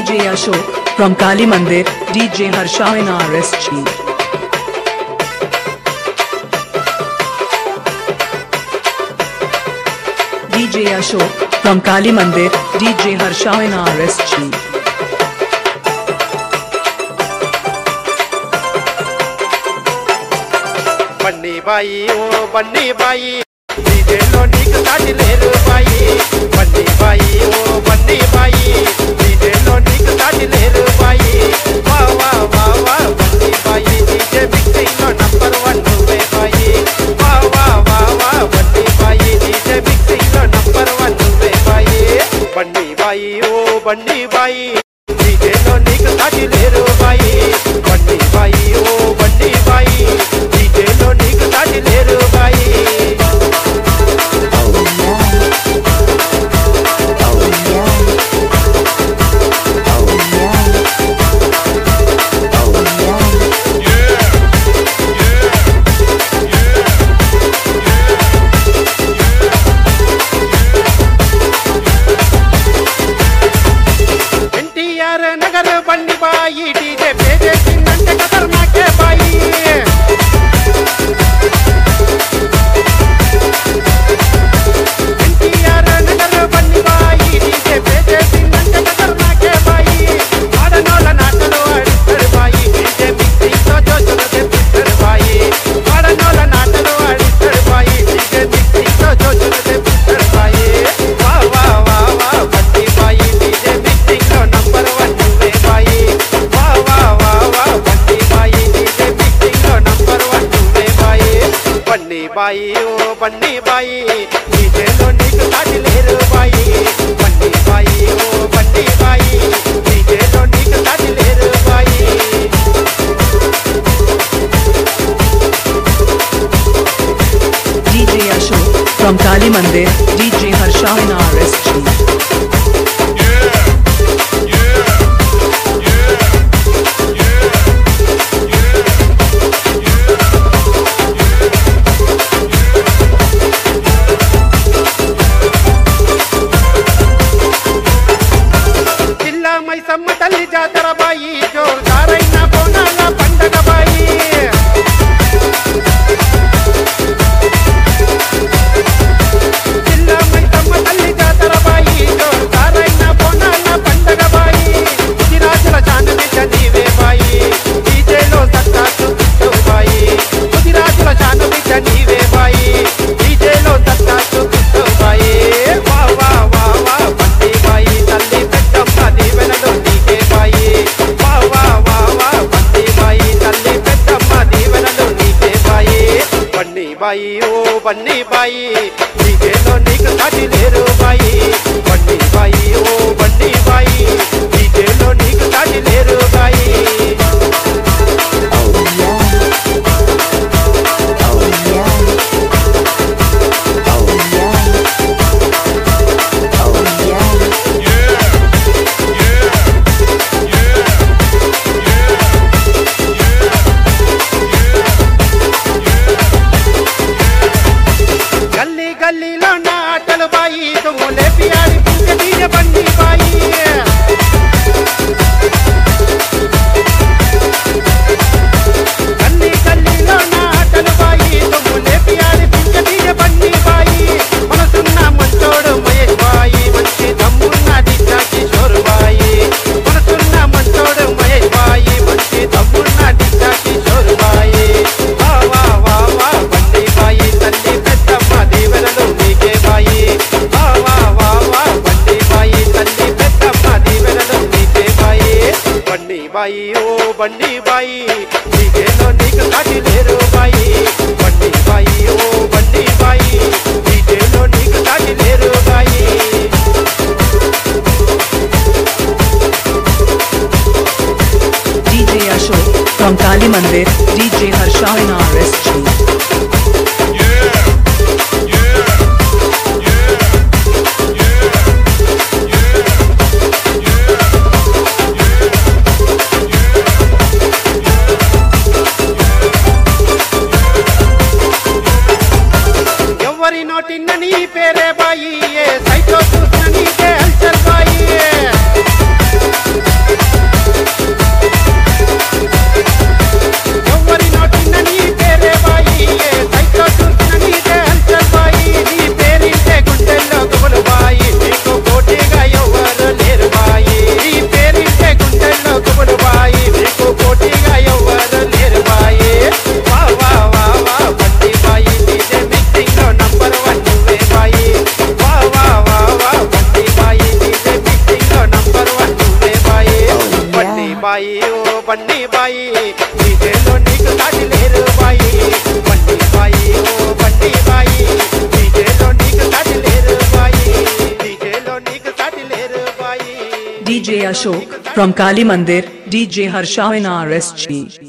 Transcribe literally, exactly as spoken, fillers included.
D J Ashok from Kali Mandir, D J Harsha in R S G. D J Ashok from Kali Mandir, D J Harsha in R S G. Bunny बाई ओ बन्नी बाई DJ लो नीक साथ लेर बाई बन्नी बाई ओ बन्नी बाई डीजे लो नीक साथ लेर बाई वाह वाह वाह वाह बन्नी बाई डीजे मिक्सिंग लो नंबर वन नुवे बाई वाह वाह वाह वाह बन्नी बाई डीजे मिक्सिंग लो नंबर वन नुवे बाई बन्नी बाई ओ बन्नी बाई डीजे लो नीक साथ लेर बाई बन्नी बाई ओ बन्नी बाई डीजे लो नीक साथ लेर बाई नगर बन्नी बाई डीजे भेजे सिंगंटे खतरनाक के बाई एनटीआर नगर बन्नी बाई डीजे भेजे सिंगंटे खतरनाक के बाई आडनोल नाटलो अडिस्तर बाई डीजे मिक्सिंग तो जो चलते पिस्तर बाई आडनोल नाटलो अडिस्तर बाई डीजे मिक्सिंग तो जो चलते पिस्तर बाई वाह वाह वाह वाह बन्नी बाई डीजे मिक्सिंग लो नंबर वन बाई ओ बन्नी बाई डीजे लो नीक साथ लेर बाई बन्नी बाई ओ बन्नी बाई डीजे लो नीक साथ लेर बाई D J Ashok from Kali Mandir, D J Harsha in R S G. తల్లి జాతర బాయి జోరుదారైన బోనాల పండగ బాయి జిల్లా మైసమ్మ తల్లి జాతర బాయి జోరుదారైన బోనాల పండగ బాయి ముదిరాజుల జానవి జనీవే బాయి డీజేలో సత్తా చూపిస్తూ బాయి ముదిరాజుల జానవి జనీవే బాయి డీజేలో సత్తా చూపిస్తూ బాయి వా వా వా వా బన్నీ బాయి తల్లి పెద్దమ్మ దీవెనలో बाई ओ बन्नी बाई डीजे लो नीक साथ लेर बाई बन्नी बाई ओ बन्नी बाई डीजे लो नीक साथ लेर बाई गल्लीलो ना अटल बाई तुम ले प्यारी पूछे डीजे बन्नी बाई गल्ली गल्लीलो ना अटल बाई तुम ले प्यारी पूछे डीजे बन्नी बाई मनसुन्ना मंचोड़ महेश बाई मंची दम्मुन्ना डीजा किशोर बाई मनसुन्ना मंचोड़ महेश बाई मंची दम्मुन्ना डीजा किशोर बाई वाह वाह वाह वाह बन्नी बाई तल्ली पेद्दम्मा दीवेनलो नीके बाई वाह वाह वाह वाह बन्नी बाई तल्ली पेद्दम्मा दीवेनलो नीके बाई बन्नी बाई ओ बन्नी बाई डीजे लो नीक साथ लेर बाई बन्नी बाई ओ बन्नी बाई डीजे लो नीक साथ लेर बाई D J Ashok from Kali Mandir, D J Harsha in R S G. ఎవరి నోటిన్న నీ పేరే బాయి ఏ సైతో చూసిన నీకే హల్చల్ బాయి Ashok from Kali Mandir, D J Harsha in R S G.